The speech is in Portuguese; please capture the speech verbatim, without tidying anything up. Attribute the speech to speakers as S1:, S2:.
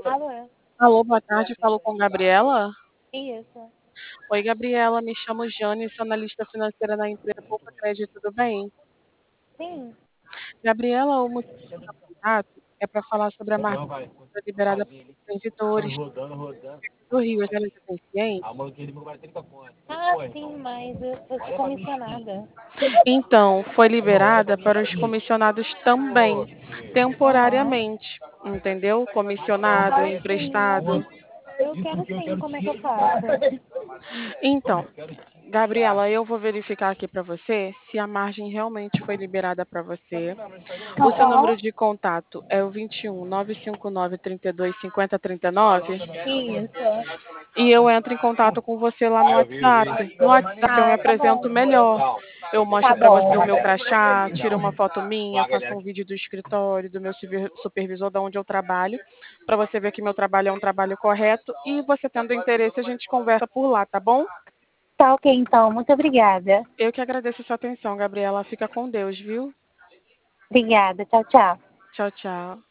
S1: Alô?
S2: Alô, boa tarde, falo com Gabriela?
S1: Isso.
S2: Oi, Gabriela, me chamo Jane, sou analista financeira na empresa Poupa Crédito, tudo bem?
S1: Sim.
S2: Gabriela, o motivo do meu contato é para falar sobre a margem
S3: Não, vai.
S2: liberada para os
S3: Foi
S2: servidores
S3: rodando, rodando.
S2: do Rio, já já tem ciente?
S3: A mão que ele vai trinta conto.
S1: Ah, sim, mas eu, eu sou comissionada.
S2: Então, foi liberada para os comissionados também,
S1: Aham.
S2: temporariamente, entendeu? Comissionado,
S1: Ah, sim.
S2: emprestado.
S1: Eu quero sim, como é que eu faço?
S2: Então, Gabriela, eu vou verificar aqui para você se a margem realmente foi liberada para você. O seu número
S1: Aham.
S2: de contato é o vinte e um, nove cinco nove, trinta e dois, cinquenta, trinta e nove.
S1: Isso.
S2: E eu entro em contato com você lá no
S3: Aí eu vi, eu vi.
S2: WhatsApp. No WhatsApp eu me
S1: Ah, tá
S2: apresento
S1: bom.
S2: melhor. Eu
S1: Tá
S2: mostro para você o
S1: bom.
S2: meu crachá, tiro uma foto minha,
S3: Fala,
S2: faço
S3: galera.
S2: um vídeo do escritório, do meu super- supervisor, da onde eu trabalho, para você ver que meu trabalho é um trabalho correto. E você tendo interesse, a gente conversa por lá, tá bom?
S1: Tá ok, então. Muito obrigada.
S2: Eu que agradeço a sua atenção, Gabriela. Fica com Deus, viu?
S1: Obrigada. Tchau, tchau.
S2: Tchau, tchau.